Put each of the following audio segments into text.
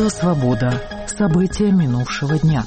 Радио «Свобода». События минувшего дня.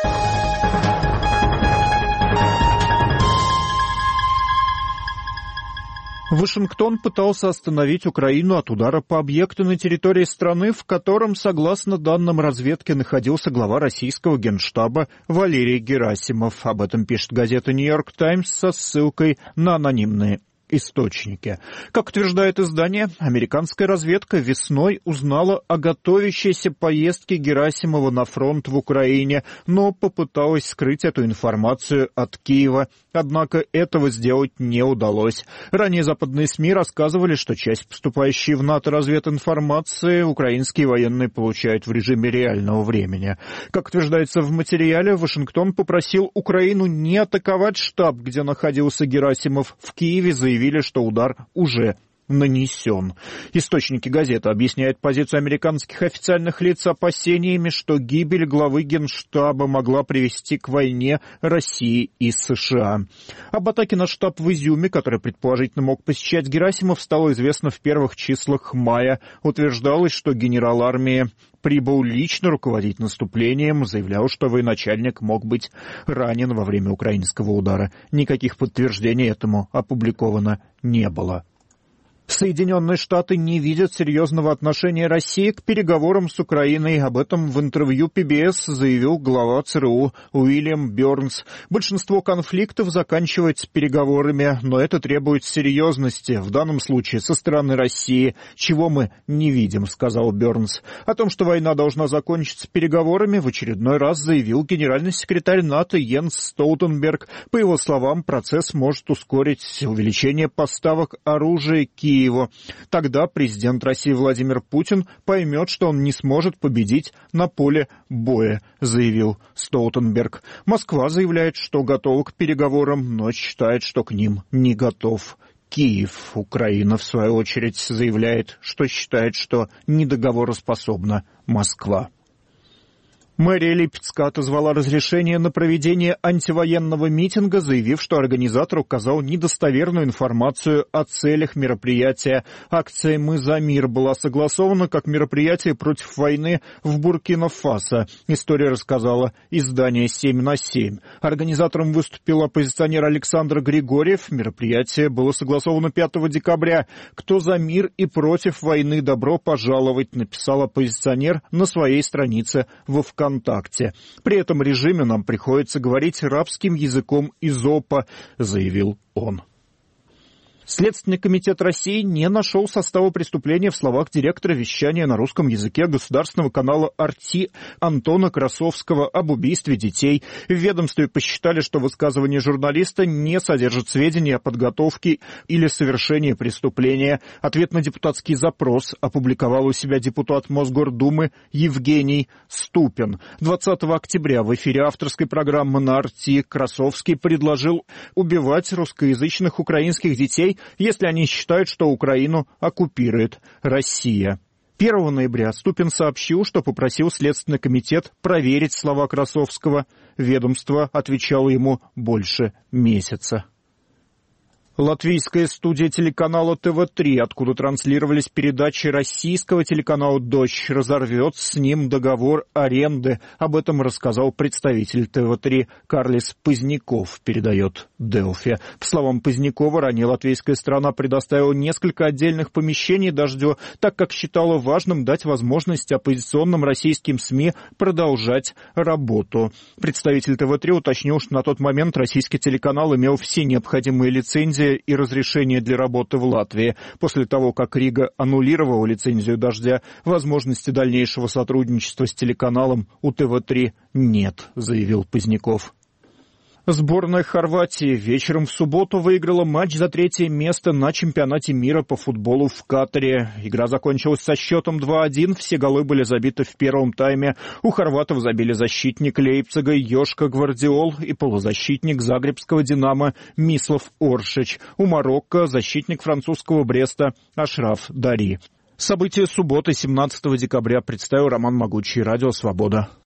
Вашингтон пытался остановить Украину от удара по объекту на территории страны, в котором, согласно данным разведки, находился глава российского генштаба Валерий Герасимов. Об этом пишет газета «Нью-Йорк Таймс» со ссылкой на анонимные источники. Как утверждает издание, американская разведка весной узнала о готовящейся поездке Герасимова на фронт в Украине, но попыталась скрыть эту информацию от Киева. Однако этого сделать не удалось. Ранее западные СМИ рассказывали, что часть поступающей в НАТО развединформации украинские военные получают в режиме реального времени. Как утверждается в материале, Вашингтон попросил Украину не атаковать штаб, где находился Герасимов. В Киеве заявили, что удар уже нанесен. Источники газеты объясняют позицию американских официальных лиц опасениями, что гибель главы Генштаба могла привести к войне России и США. Об атаке на штаб в Изюме, который предположительно мог посещать Герасимов, стало известно в первых числах мая. Утверждалось, что генерал армии прибыл лично руководить наступлением, заявлял, что военачальник мог быть ранен во время украинского удара. Никаких подтверждений этому опубликовано не было. Соединенные Штаты не видят серьезного отношения России к переговорам с Украиной. Об этом в интервью PBS заявил глава ЦРУ Уильям Бёрнс. Большинство конфликтов заканчивается переговорами, но это требует серьезности, в данном случае со стороны России, чего мы не видим, сказал Бёрнс. О том, что война должна закончиться переговорами, в очередной раз заявил генеральный секретарь НАТО Йенс Столтенберг. По его словам, процесс может ускорить увеличение поставок оружия Киеву. Тогда президент России Владимир Путин поймет, что он не сможет победить на поле боя, заявил Столтенберг. Москва заявляет, что готова к переговорам, но считает, что к ним не готов Киев. Украина, в свою очередь, заявляет, что считает, что недоговороспособна Москва. Мэрия Липецка отозвала разрешение на проведение антивоенного митинга, заявив, что организатор указал недостоверную информацию о целях мероприятия. Акция «Мы за мир» была согласована как мероприятие против войны в Буркина-Фасо. История рассказала издание «7/7». Организатором выступил оппозиционер Александр Григорьев. Мероприятие было согласовано 5 декабря. «Кто за мир и против войны, добро пожаловать», написал оппозиционер на своей странице во ВКонтакте. При этом режиме нам приходится говорить рабским языком Эзопа, заявил он. Следственный комитет России не нашел состава преступления в словах директора вещания на русском языке государственного канала «Арти» Антона Красовского об убийстве детей. В ведомстве посчитали, что высказывание журналиста не содержит сведений о подготовке или совершении преступления. Ответ на депутатский запрос опубликовал у себя депутат Мосгордумы Евгений Ступин. 20 октября в эфире авторской программы на «Арти» Красовский предложил убивать русскоязычных украинских детей, если они считают, что Украину оккупирует Россия. 1 ноября Ступин сообщил, что попросил Следственный комитет проверить слова Красовского. Ведомство отвечало ему больше месяца. Латвийская студия телеканала ТВ3, откуда транслировались передачи российского телеканала «Дождь», разорвет с ним договор аренды. Об этом рассказал представитель ТВ3 Карлис Поздняков, передает Делфи. По словам Позднякова, ранее латвийская страна предоставила несколько отдельных помещений «Дождю», так как считала важным дать возможность оппозиционным российским СМИ продолжать работу. Представитель ТВ3 уточнил, что на тот момент российский телеканал имел все необходимые лицензии и разрешение для работы в Латвии. После того, как Рига аннулировала лицензию «Дождя», возможности дальнейшего сотрудничества с телеканалом у ТВ3 нет, заявил Поздняков. Сборная Хорватии вечером в субботу выиграла матч за 3-е место на чемпионате мира по футболу в Катаре. Игра закончилась со счетом 2-1. Все голы были забиты в первом тайме. У хорватов забили защитник Лейпцига Йошка Гвардиол и полузащитник загребского «Динамо» Мислав Оршич. У Марокко защитник французского Бреста Ашраф Дари. События субботы, 17 декабря, представил Роман Могучий, Радио «Свобода».